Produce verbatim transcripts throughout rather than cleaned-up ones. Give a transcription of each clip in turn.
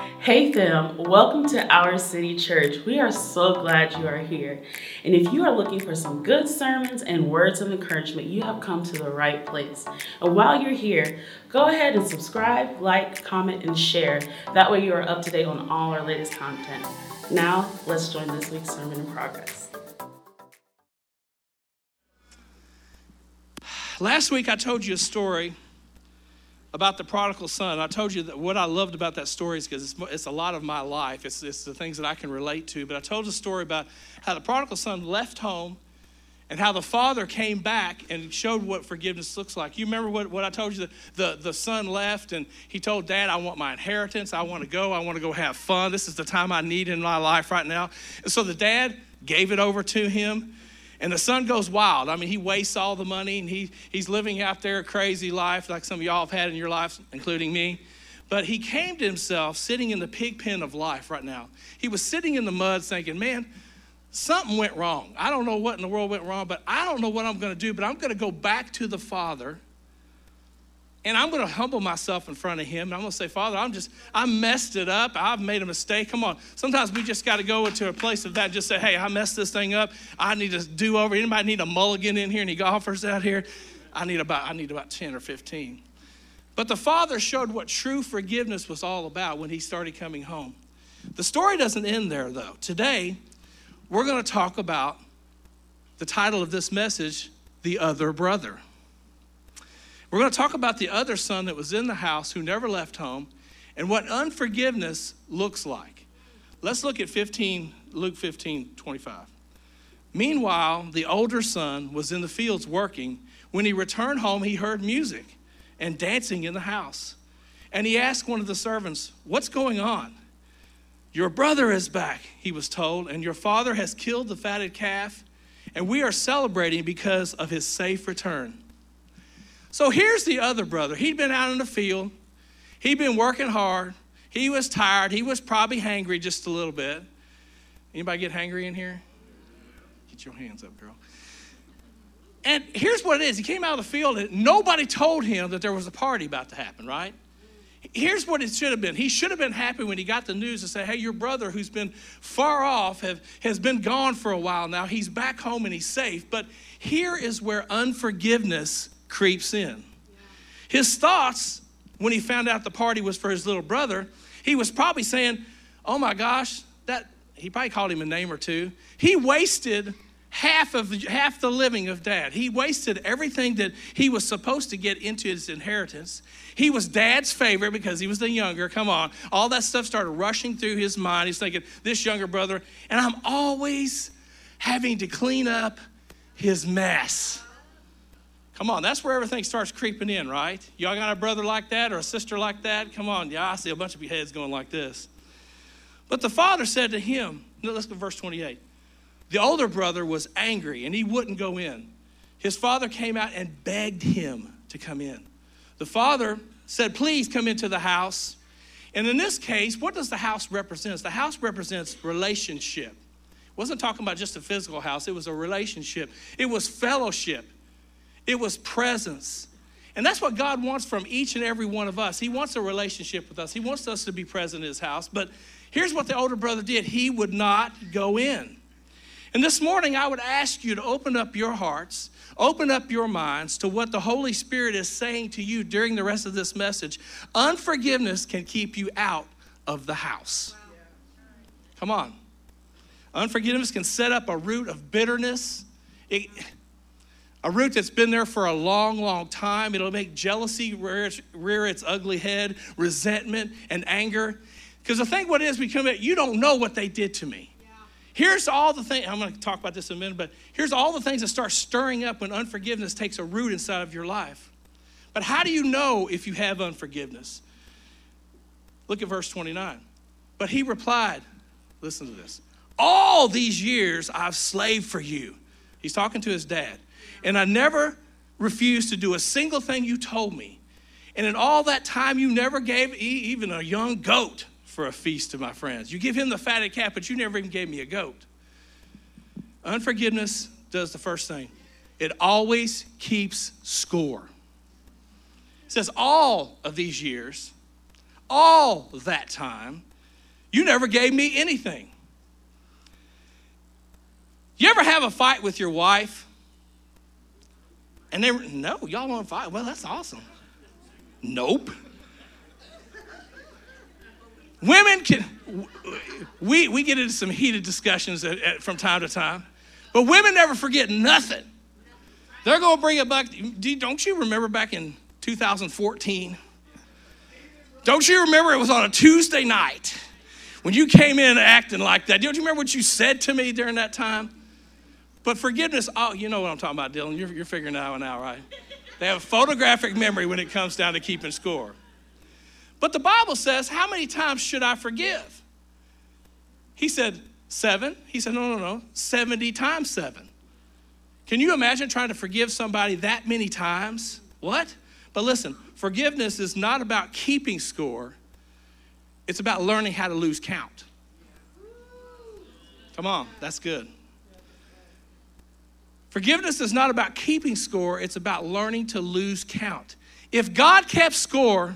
Hey fam, welcome to Our City Church. We are so glad you are here. And if you are looking for some good sermons and words of encouragement, you have come to the right place. And while you're here, go ahead and subscribe, like, comment, and share. That way you are up to date on all our latest content. Now, let's join this week's Sermon in Progress. Last week I told you a story about the prodigal son. I told you that what I loved about that story is because it's, it's a lot of my life. It's, it's the things that I can relate to. But I told a story about how the prodigal son left home and how the father came back and showed what forgiveness looks like. You remember what, what I told you? The, the, the son left and he told dad, I want my inheritance. I want to go. I want to go have fun. This is the time I need in my life right now. And so the dad gave it over to him. And the son goes wild. I mean, he wastes all the money, and he he's living out there a crazy life like some of y'all have had in your lives, including me. But he came to himself sitting in the pig pen of life right now. He was sitting in the mud thinking, man, something went wrong. I don't know what in the world went wrong, but I don't know what I'm going to do, but I'm going to go back to the Father, and I'm going to humble myself in front of him. And I'm going to say, Father, I'm just, I messed it up. I've made a mistake. Come on. Sometimes we just got to go into a place of that and just say, hey, I messed this thing up. I need to do over. Anybody need a mulligan in here? Any golfers out here? I need about, I need about ten or fifteen. But the Father showed what true forgiveness was all about when he started coming home. The story doesn't end there, though. Today, we're going to talk about the title of this message, The Other Brother. We're going to talk about the other son that was in the house who never left home and what unforgiveness looks like. Let's look at fifteen, Luke fifteen, twenty-five. Meanwhile, the older son was in the fields working. When he returned home, he heard music and dancing in the house. And he asked one of the servants, what's going on? Your brother is back, he was told, and your father has killed the fatted calf, and we are celebrating because of his safe return. So here's the other brother. He'd been out in the field. He'd been working hard. He was tired. He was probably hangry just a little bit. Anybody get hangry in here? Get your hands up, girl. And here's what it is. He came out of the field and nobody told him that there was a party about to happen, right? Here's what it should have been. He should have been happy when he got the news and said, hey, your brother who's been far off have, has been gone for a while now. He's back home and he's safe. But here is where unforgiveness creeps in. His thoughts, when he found out the party was for his little brother, he was probably saying, oh my gosh, that he probably called him a name or two. He wasted half of half the living of dad. He wasted everything that he was supposed to get into his inheritance. He was dad's favorite because he was the younger. Come on. All that stuff started rushing through his mind. He's thinking, this younger brother, and I'm always having to clean up his mess. Come on, that's where everything starts creeping in, right? Y'all got a brother like that or a sister like that? Come on, yeah, I see a bunch of your heads going like this. But the father said to him, let's go to verse twenty-eight. The older brother was angry and he wouldn't go in. His father came out and begged him to come in. The father said, please come into the house. And in this case, what does the house represent? The house represents relationship. It wasn't talking about just a physical house. It was a relationship. It was fellowship. It was presence. And that's what God wants from each and every one of us. He wants a relationship with us. He wants us to be present in his house. But here's what the older brother did. He would not go in. And this morning, I would ask you to open up your hearts, open up your minds to what the Holy Spirit is saying to you during the rest of this message. Unforgiveness can keep you out of the house. Come on. Unforgiveness can set up a root of bitterness. It, A root that's been there for a long, long time. It'll make jealousy rear its, rear its ugly head, resentment and anger. Because the thing what it is, we come at, you don't know what they did to me. Yeah. Here's all the things, I'm going to talk about this in a minute, but here's all the things that start stirring up when unforgiveness takes a root inside of your life. But how do you know if you have unforgiveness? Look at verse twenty-nine. But he replied, listen to this. All these years I've slaved for you. He's talking to his dad. And I never refused to do a single thing you told me. And in all that time, you never gave even a young goat for a feast to my friends. You give him the fatted calf, but you never even gave me a goat. Unforgiveness does the first thing. It always keeps score. It says all of these years, all that time, You never gave me anything. You ever have a fight with your wife? And they were, no, y'all want to fight? Well, that's awesome. Nope. Women can, we, we get into some heated discussions at, at, from time to time, but women never forget nothing. They're going to bring it back. Don't you remember back in two thousand fourteen? Don't you remember it was on a Tuesday night when you came in acting like that? Don't you remember what you said to me during that time? But forgiveness, oh, you know what I'm talking about, Dylan. You're, you're figuring that one out, right? They have a photographic memory when it comes down to keeping score. But the Bible says, how many times should I forgive? He said, seven. He said, no, no, no, seventy times seven. Can you imagine trying to forgive somebody that many times? What? But listen, forgiveness is not about keeping score. It's about learning how to lose count. Come on, that's good. Forgiveness is not about keeping score. It's about learning to lose count. If God kept score,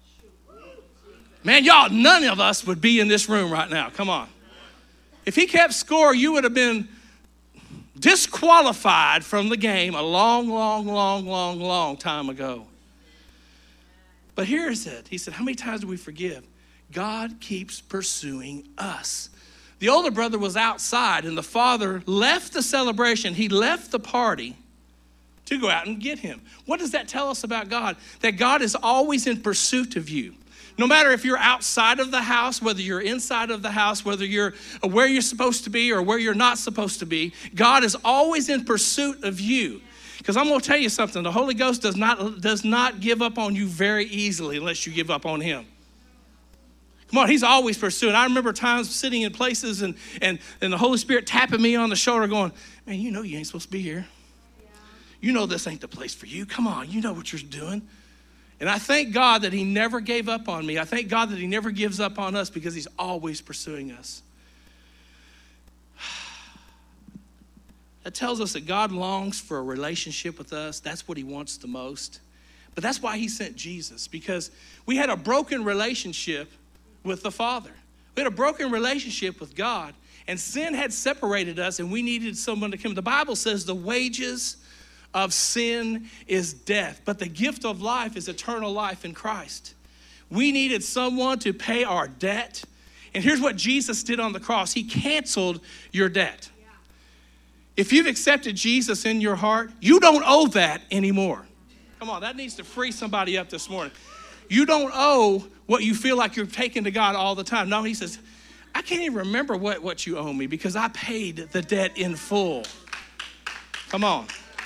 man, y'all, none of us would be in this room right now. Come on. If he kept score, you would have been disqualified from the game a long, long, long, long, long time ago. But here is it. He said, how many times do we forgive? God keeps pursuing us. The older brother was outside, and the father left the celebration. He left the party to go out and get him. What does that tell us about God? That God is always in pursuit of you. No matter if you're outside of the house, whether you're inside of the house, whether you're where you're supposed to be or where you're not supposed to be, God is always in pursuit of you. Because I'm going to tell you something. The Holy Ghost does not, does not give up on you very easily unless you give up on him. Come on, he's always pursuing. I remember times sitting in places and, and, and the Holy Spirit tapping me on the shoulder going, man, you know you ain't supposed to be here. You know this ain't the place for you. Come on, you know what you're doing. And I thank God that he never gave up on me. I thank God that he never gives up on us because he's always pursuing us. That tells us that God longs for a relationship with us. That's what he wants the most. But that's why he sent Jesus, because we had a broken relationship with the Father. We had a broken relationship with God, and sin had separated us, and we needed someone to come. The Bible says the wages of sin is death, but the gift of life is eternal life in Christ. We needed someone to pay our debt, and here's what Jesus did on the cross. He canceled your debt. Yeah. If you've accepted Jesus in your heart, you don't owe that anymore. Come on, that needs to free somebody up this morning. You don't owe what you feel like you're taking to God all the time. No, he says, I can't even remember what, what you owe me because I paid the debt in full. Come on.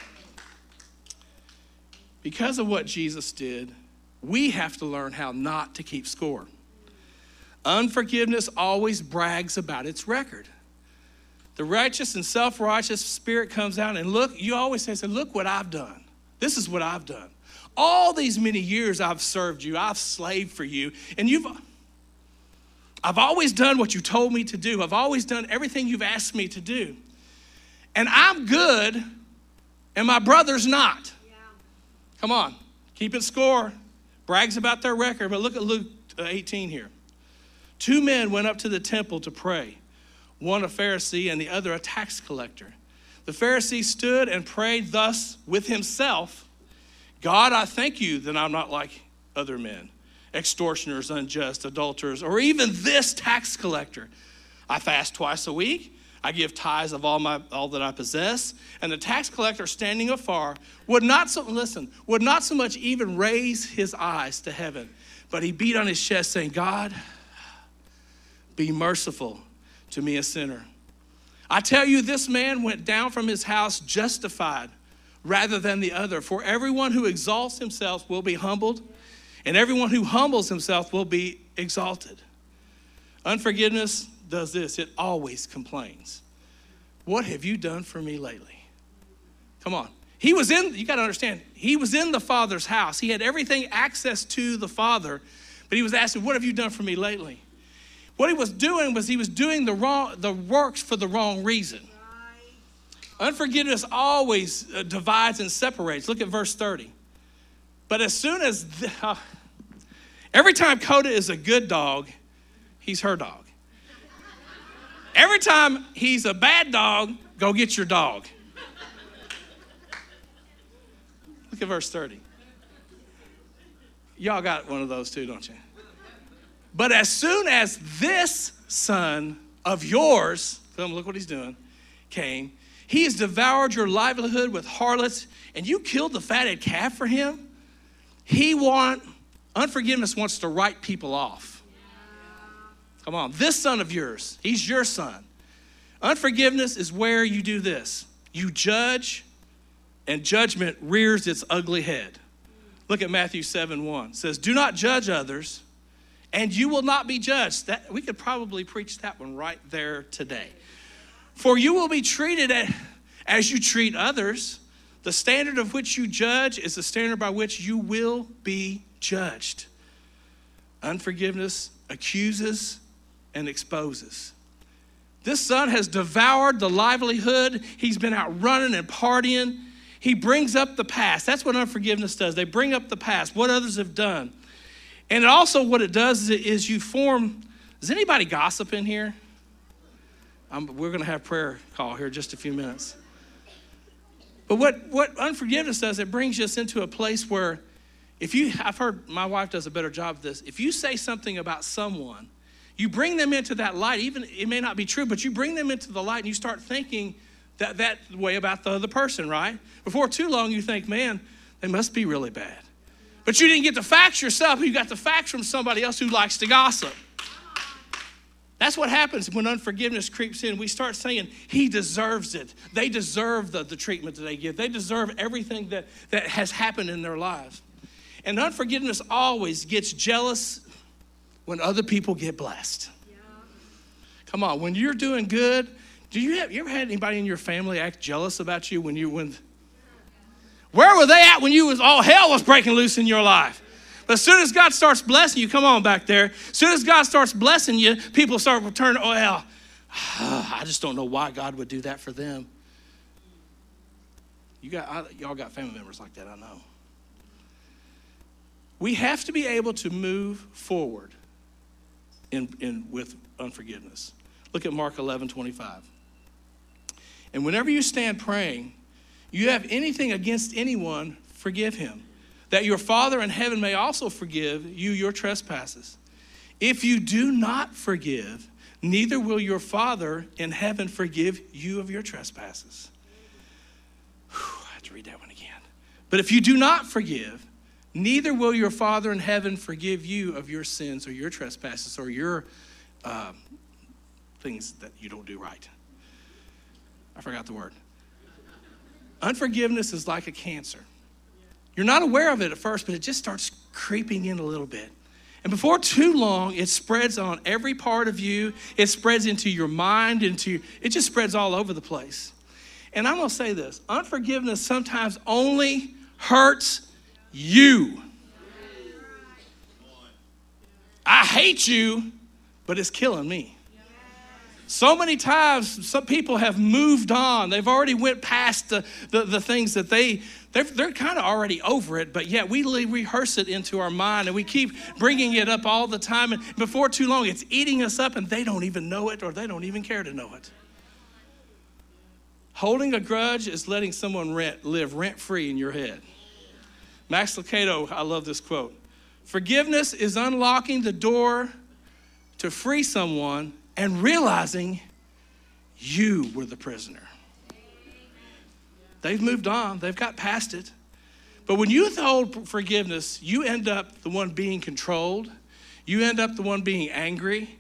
Because of what Jesus did, we have to learn how not to keep score. Unforgiveness always brags about its record. The righteous and self-righteous spirit comes out and look, you always say, look what I've done. This is what I've done. All these many years I've served you, I've slaved for you, and you've, I've always done what you told me to do. I've always done everything you've asked me to do. And I'm good, and my brother's not. Yeah. Come on, keep it score. Brags about their record, but look at Luke eighteen here. Two men went up to the temple to pray, one a Pharisee and the other a tax collector. The Pharisee stood and prayed thus with himself, God, I thank you that I'm not like other men, extortioners, unjust, adulterers, or even this tax collector. I fast twice a week. I give tithes of all my all that I possess. And the tax collector, standing afar, would not so listen, would not so much even raise his eyes to heaven, but he beat on his chest, saying, God, be merciful to me, a sinner. I tell you, this man went down from his house justified rather than the other. For everyone who exalts himself will be humbled, and everyone who humbles himself will be exalted. Unforgiveness does this. It always complains. What have you done for me lately? Come on. He was in, you got to understand, he was in the Father's house. He had everything access to the Father, but he was asking, what have you done for me lately? What he was doing was he was doing the wrong, the works for the wrong reason. Unforgiveness always uh, divides and separates. Look at verse thirty. But as soon as, the, uh, every time Coda is a good dog, he's her dog. Every time he's a bad dog, go get your dog. Look at verse thirty. Y'all got one of those too, don't you? But as soon as this son of yours, look what he's doing, came, he has devoured your livelihood with harlots, and you killed the fatted calf for him. He want, unforgiveness wants to write people off. Come on, this son of yours, he's your son. Unforgiveness is where you do this. You judge, and judgment rears its ugly head. Look at Matthew seven one. It says, do not judge others, and you will not be judged. That, we could probably preach that one right there today. For you will be treated as you treat others. The standard of which you judge is the standard by which you will be judged. Unforgiveness accuses and exposes. This son has devoured the livelihood. He's been out running and partying. He brings up the past. That's what unforgiveness does. They bring up the past, what others have done. And also what it does is, it, is you form, does anybody gossip in here? I'm, we're going to have prayer call here in just a few minutes. But what, what unforgiveness does, it brings us into a place where if you, I've heard my wife does a better job of this. If you say something about someone, you bring them into that light, even it may not be true, but you bring them into the light and you start thinking that, that way about the other person, right? Before too long, you think, man, they must be really bad. But you didn't get the facts yourself. You got the facts from somebody else who likes to gossip. That's what happens when unforgiveness creeps in. We start saying, he deserves it. They deserve the, the treatment that they get. They deserve everything that, that has happened in their lives. And unforgiveness always gets jealous when other people get blessed. Yeah. Come on, when you're doing good, do you have you ever had anybody in your family act jealous about you when you when? Where were they at when you was all hell was breaking loose in your life? But as soon as God starts blessing you, come on back there. As soon as God starts blessing you, people start returning, oh, well, I just don't know why God would do that for them. You got, I, y'all got family members like that, I know. We have to be able to move forward in, in with unforgiveness. Look at Mark eleven twenty-five. And whenever you stand praying, you have anything against anyone, forgive him, that your Father in heaven may also forgive you your trespasses. If you do not forgive, neither will your Father in heaven forgive you of your trespasses. Whew, I have to read that one again. But if you do not forgive, neither will your Father in heaven forgive you of your sins or your trespasses or your uh, things that you don't do right. I forgot the word. Unforgiveness is like a cancer. You're not aware of it at first, but it just starts creeping in a little bit. And before too long, it spreads on every part of you. It spreads into your mind, into it just spreads all over the place. And I'm going to say this. Unforgiveness sometimes only hurts you. I hate you, but it's killing me. So many times, some people have moved on. They've already went past the, the, the things that they, they're, they're kind of already over it, but yet we rehearse it into our mind and we keep bringing it up all the time. And before too long, it's eating us up and they don't even know it or they don't even care to know it. Holding a grudge is letting someone rent, live rent-free in your head. Max Lucado, I love this quote. Forgiveness is unlocking the door to free someone and realizing you were the prisoner. They've moved on. They've got past it. But when you hold forgiveness, you end up the one being controlled. You end up the one being angry.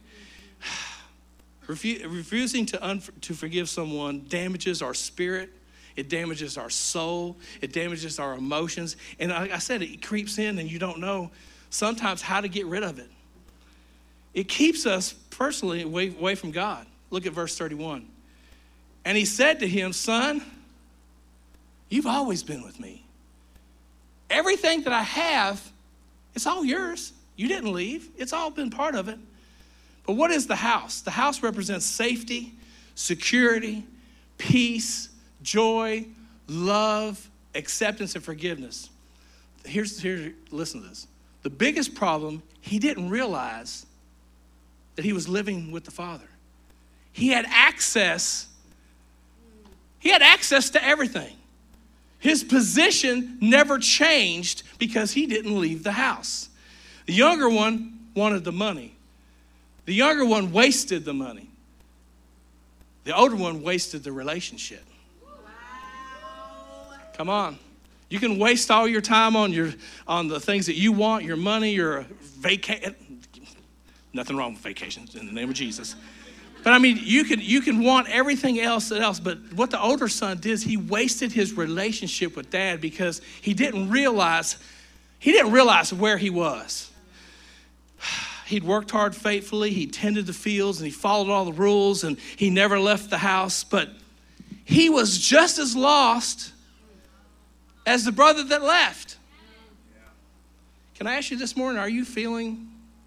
Refu- refusing to, un- to forgive someone damages our spirit. It damages our soul. It damages our emotions. And like I said, it creeps in and you don't know sometimes how to get rid of it. It keeps us personally away, away from God. Look at verse thirty-one. And he said to him, son, you've always been with me. Everything that I have, it's all yours. You didn't leave. It's all been part of it. But what is the house? The house represents safety, security, peace, joy, love, acceptance, and forgiveness. Here's, here, listen to this. The biggest problem, he didn't realize that he was living with the Father. he had access. He had access to everything. His position never changed because he didn't leave the house. The younger one wanted the money. The younger one wasted the money. The older one wasted the relationship. Wow. Come on. You can waste all your time on your on the things that you want, your money, your vacation. Nothing wrong with vacations in the name of Jesus. But I mean, you can you can want everything else else. But what the older son did is he wasted his relationship with dad because he didn't realize he didn't realize where he was. He'd worked hard faithfully, he tended the fields, and he followed all the rules, and he never left the house. But he was just as lost as the brother that left. Can I ask you this morning, are you feeling,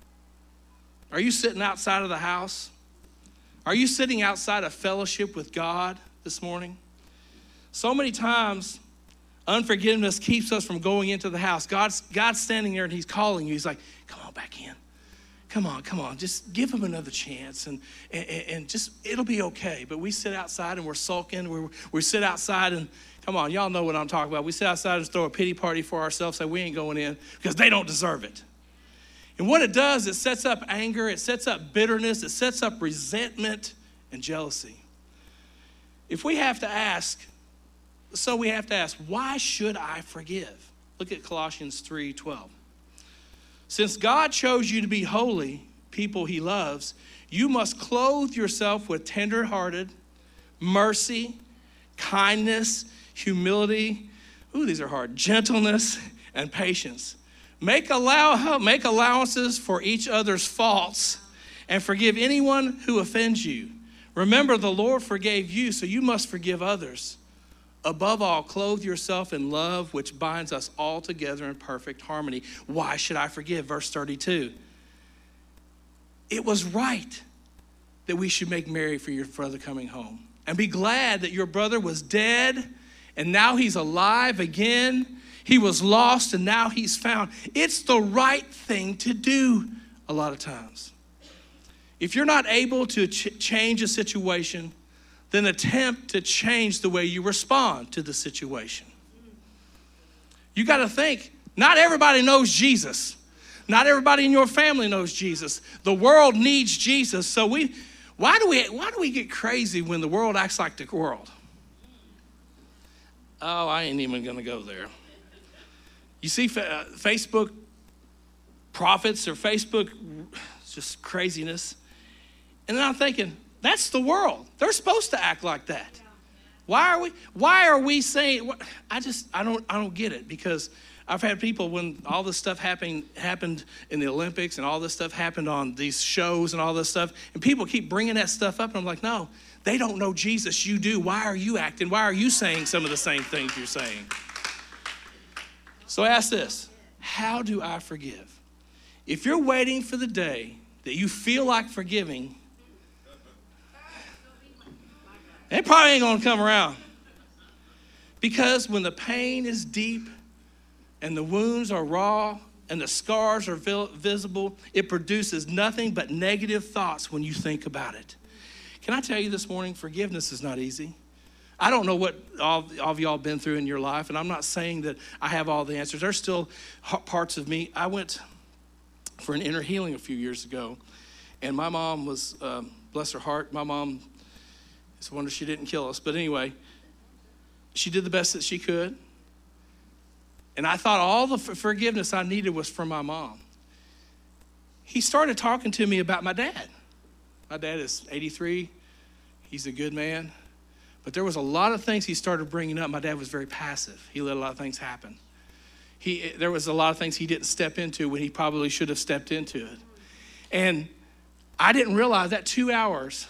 are you sitting outside of the house? Are you sitting outside of fellowship with God this morning? So many times, unforgiveness keeps us from going into the house. God's, God's standing there and he's calling you. He's like, come on back in. Come on, come on. Just give him another chance and, and, and just, it'll be okay. But we sit outside and we're sulking. We we sit outside and, come on, y'all know what I'm talking about. We sit outside and throw a pity party for ourselves, say we ain't going in because they don't deserve it. And what it does, it sets up anger, it sets up bitterness, it sets up resentment and jealousy. If we have to ask, so we have to ask, why should I forgive? Look at Colossians three twelve. Since God chose you to be holy, people he loves, you must clothe yourself with tender-hearted, mercy, kindness, humility, ooh, these are hard, gentleness, and patience. Make allow make allowances for each other's faults and forgive anyone who offends you. Remember, the Lord forgave you, so you must forgive others. Above all, clothe yourself in love, which binds us all together in perfect harmony. Why should I forgive? Verse thirty-two. It was right that we should make merry for your brother coming home and be glad that your brother was dead and now he's alive again. He was lost and now he's found. It's the right thing to do a lot of times. If you're not able to ch- change a situation, then attempt to change the way you respond to the situation. You got to think, not everybody knows Jesus. Not everybody in your family knows Jesus. The world needs Jesus. So we, why do we, why do we get crazy when the world acts like the world? Oh, I ain't even going to go there. You see uh, Facebook prophets or Facebook, just craziness. And then I'm thinking, that's the world. They're supposed to act like that. Why are we, why are we saying, I just, I don't, I don't get it. Because I've had people when all this stuff happened, happened in the Olympics and all this stuff happened on these shows and all this stuff. And people keep bringing that stuff up. And I'm like, no, they don't know Jesus. You do. Why are you acting? Why are you saying some of the same things you're saying? So ask this, how do I forgive? If you're waiting for the day that you feel like forgiving, it probably ain't gonna come around. Because when the pain is deep and the wounds are raw and the scars are visible, it produces nothing but negative thoughts when you think about it. Can I tell you this morning, forgiveness is not easy. I don't know what all, all of y'all been through in your life, and I'm not saying that I have all the answers. There's still parts of me. I went for an inner healing a few years ago, and my mom was, um, bless her heart, my mom, it's a wonder she didn't kill us. But anyway, she did the best that she could. And I thought all the forgiveness I needed was from my mom. He started talking to me about my dad. My dad is eighty-three. He's a good man. But there was a lot of things he started bringing up. My dad was very passive. He let a lot of things happen. He, there was a lot of things he didn't step into when he probably should have stepped into it. And I didn't realize that two hours,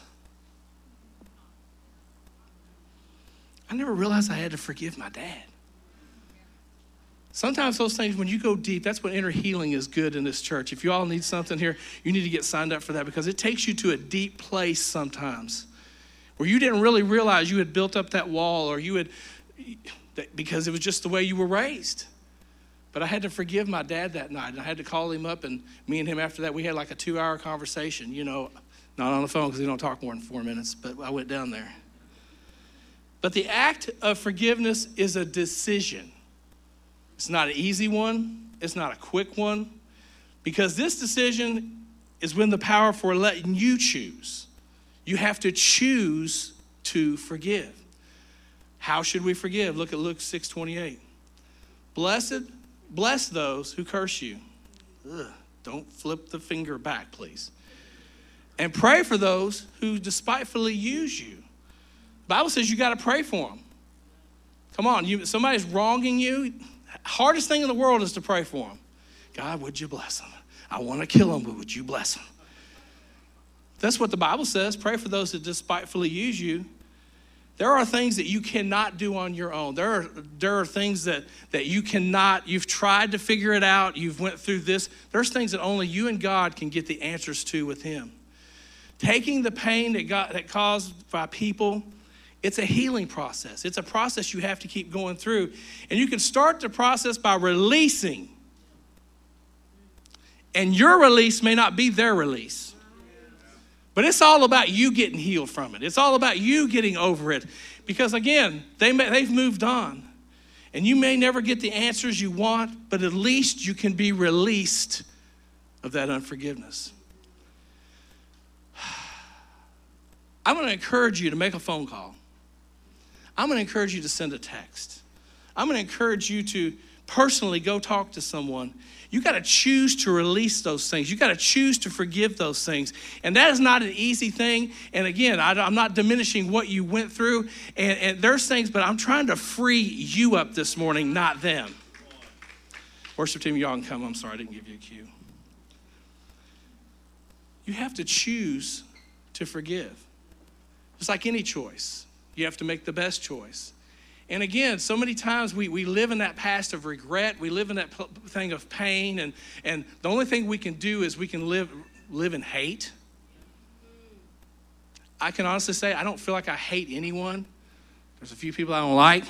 I never realized I had to forgive my dad. Sometimes those things, when you go deep, that's when inner healing is good in this church. If you all need something here, you need to get signed up for that because it takes you to a deep place sometimes where you didn't really realize you had built up that wall or you had, because it was just the way you were raised. But I had to forgive my dad that night, and I had to call him up, and me and him after that, we had like a two-hour conversation. You know, Not on the phone because we don't talk more than four minutes, but I went down there. But the act of forgiveness is a decision. It's not an easy one. It's not a quick one. Because this decision is when the power for letting you choose. You have to choose to forgive. How should we forgive? Look at Luke six twenty-eight. Blessed, bless those who curse you. Ugh, don't flip the finger back, please. And pray for those who despitefully use you. The Bible says you got to pray for them. Come on, you, somebody's wronging you. Hardest thing in the world is to pray for them. God, would you bless them? I want to kill them, but would you bless them? That's what the Bible says. Pray for those that despitefully use you. There are things that you cannot do on your own. There are, there are things that, that you cannot, you've tried to figure it out. You've went through this. There's things that only you and God can get the answers to with him. Taking the pain that got that caused by people, it's a healing process. It's a process you have to keep going through. And you can start the process by releasing. And your release may not be their release. But it's all about you getting healed from it. It's all about you getting over it. Because again, they may, they've moved on. And you may never get the answers you want, but at least you can be released of that unforgiveness. I'm going to encourage you to make a phone call. I'm going to encourage you to send a text. I'm going to encourage you to personally go talk to someone. You got to choose to release those things. You got to choose to forgive those things. And that is not an easy thing. And again, I, I'm not diminishing what you went through. And, and there's things, but I'm trying to free you up this morning, not them. Worship team, y'all can come. I'm sorry, I didn't give you a cue. You have to choose to forgive. It's like any choice. You have to make the best choice. And again, so many times we, we live in that past of regret. We live in that thing of pain. And, and the only thing we can do is we can live, live in hate. I can honestly say I don't feel like I hate anyone. There's a few people I don't like.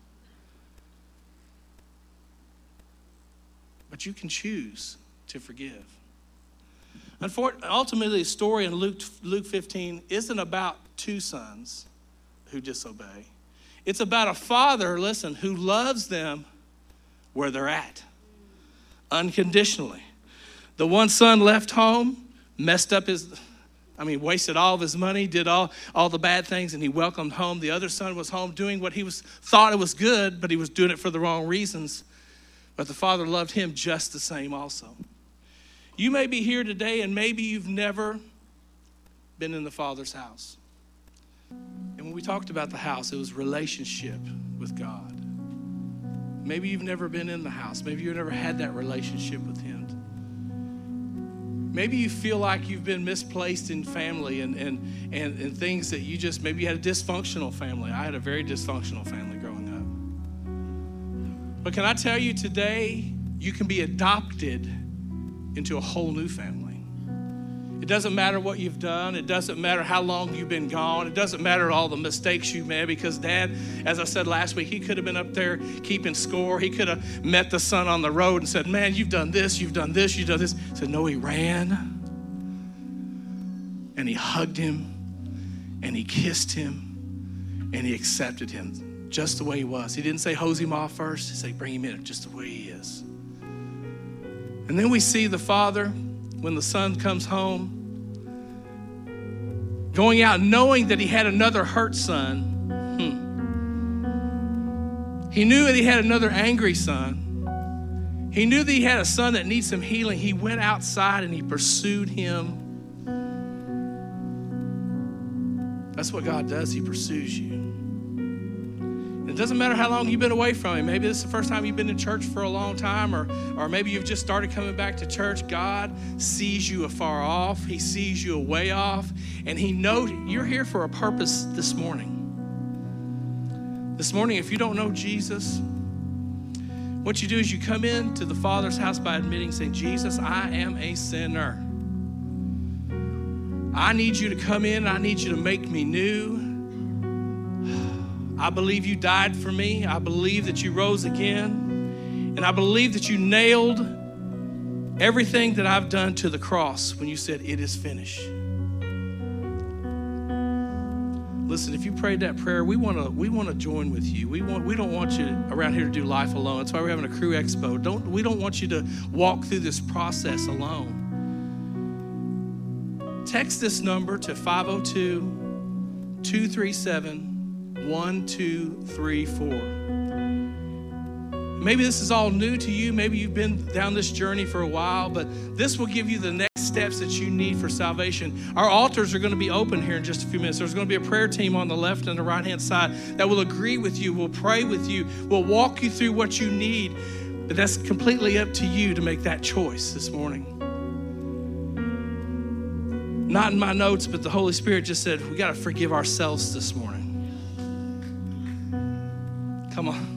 But you can choose to forgive. Unfortunately, ultimately, the story in Luke, Luke fifteen isn't about two sons who disobey. It's about a father, listen, who loves them where they're at, unconditionally. The one son left home, messed up his, I mean, wasted all of his money, did all, all the bad things, and he welcomed home. The other son was home doing what he was thought it was good, but he was doing it for the wrong reasons. But the father loved him just the same also. You may be here today, and maybe you've never been in the Father's house. And when we talked about the house, it was relationship with God. Maybe you've never been in the house. Maybe you've never had that relationship with him. Maybe you feel like you've been misplaced in family and, and, and, and things that you just, maybe you had a dysfunctional family. I had a very dysfunctional family growing up. But can I tell you today, you can be adopted into a whole new family. It doesn't matter what you've done. It doesn't matter how long you've been gone. It doesn't matter all the mistakes you've made, because Dad, as I said last week, he could have been up there keeping score. He could have met the son on the road and said, man, you've done this, you've done this, you've done this. He said, no, he ran and he hugged him and he kissed him and he accepted him just the way he was. He didn't say hose him off first. He said, bring him in just the way he is. And then we see the father, when the son comes home, going out knowing that he had another hurt son. Hmm. He knew that he had another angry son. He knew that he had a son that needs some healing. He went outside and he pursued him. That's what God does. He pursues you. It doesn't matter how long you've been away from him. Maybe this is the first time you've been in church for a long time, or, or maybe you've just started coming back to church. God sees you afar off. He sees you a way off, and he knows you're here for a purpose this morning. This morning, if you don't know Jesus, what you do is you come into the Father's house by admitting, saying, Jesus, I am a sinner. I need you to come in. I need you to make me new. I believe you died for me. I believe that you rose again. And I believe that you nailed everything that I've done to the cross when you said, it is finished. Listen, if you prayed that prayer, we want to we want to join with you. We want we don't want you around here to do life alone. That's why we're having a crew expo. Don't we don't want you to walk through this process alone. Text this number to five oh two, two three seven, one two three four. Maybe this is all new to you. Maybe you've been down this journey for a while, but this will give you the next steps that you need for salvation. Our altars are going to be open here in just a few minutes. There's going to be a prayer team on the left and the right-hand side that will agree with you, will pray with you, will walk you through what you need. But that's completely up to you to make that choice this morning. Not in my notes, but the Holy Spirit just said, we got to forgive ourselves this morning. Come on.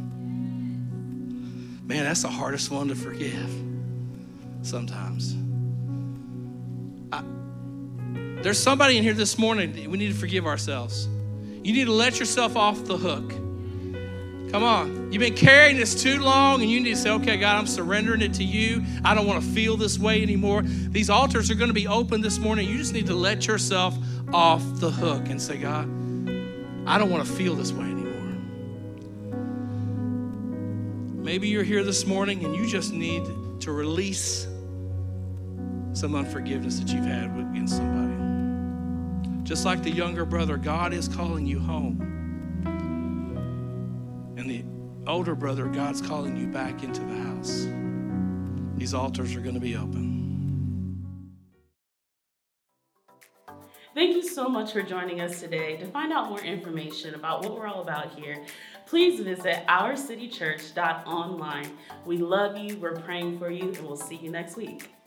Man, that's the hardest one to forgive sometimes. I, there's somebody in here this morning, we need to forgive ourselves. You need to let yourself off the hook. Come on. You've been carrying this too long, and you need to say, okay, God, I'm surrendering it to you. I don't want to feel this way anymore. These altars are going to be open this morning. You just need to let yourself off the hook and say, God, I don't want to feel this way anymore. Maybe you're here this morning and you just need to release some unforgiveness that you've had against somebody. Just like the younger brother, God is calling you home. And the older brother, God's calling you back into the house. These altars are going to be open. Thank you so much for joining us today. To find out more information about what we're all about here, please visit our city church dot online. We love you, we're praying for you, and we'll see you next week.